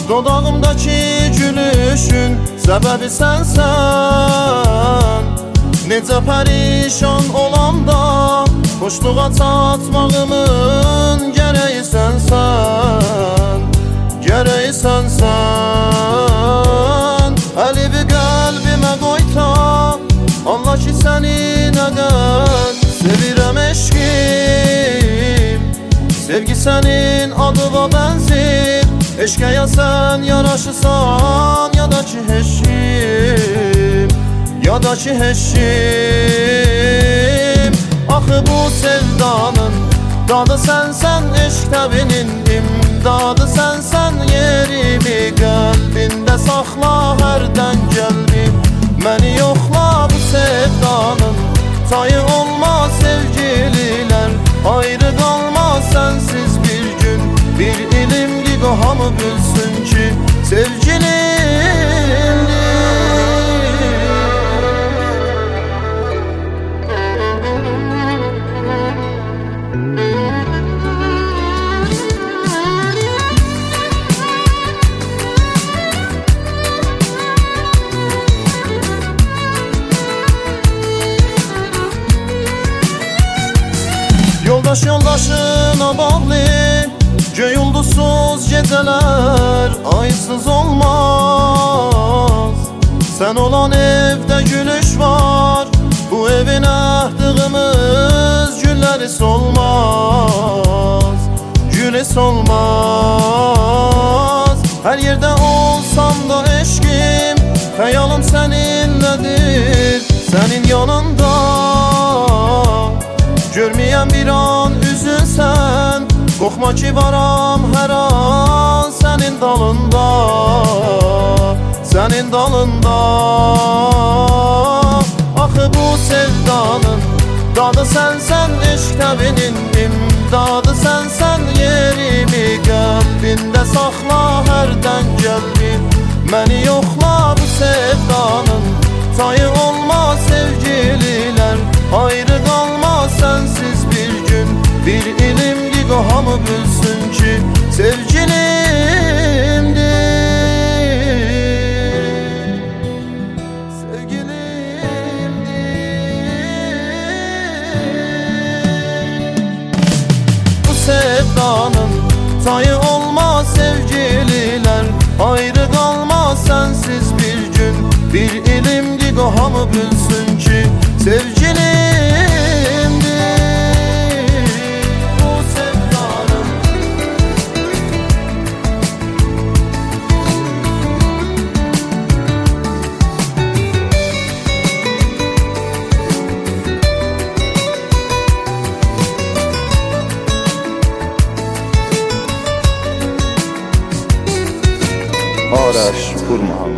Dodağımdaki gülüşün səbəbi sənsən. Necə pərişan olam da xoşluğa çatmağımın gərəyi sənsən, gərəyi sənsən. Əlivi qəlbimə qoyta, Allah ki səni nədən sevirəm eşkim. Sevgi sənin adıva bənzir, eşqə ya sən yaraşırsan, ya da ki heşim, ya da ki heşim. Axı bu sevdanın dadı sənsən, eşq təbinin imdadı sənsən. Yerimi qəlbində saxla hərdən gəlbi, məni yoxla bu sevdanın tayı olmaz sevgililər. Ayrı qalmaz sənsiz bir gün, bir ilim gigo hamı bilsin ki sevgilimdir. Yoldaş yoldaşına bağlı, göy ulduzsuz geceler aysız olmaz. Sen olan evde gülüş var, bu evin ahdığımız gülleri solmaz, güle solmaz. Her yerde olsam da eşkim, hayalım seninledir, senin yanında. Görməyəm bir an üzülsən, qorxma ki varam hər an sənin dalında, sənin dalında. Axı bu sevdanın dadı sənsən, eşq təbinin imdadı sənsən. Yerimi qəlbində saxla hərdən gəlbi, məni yoxla bu sevdanın tayı olmaz sevgililər. Ayrı qalmaz sənsiz bir gün, bir ilim gigo hamı bilsin ki sevgilimdir, sevgilimdir. Bu sevdanın tayı olmaz sevgililər. Ayrı qalmaz sənsiz bir gün, bir ilim gigo hamı bilsin ki sevgilimdir. Bu sevdanın Araş Pur Muhammed.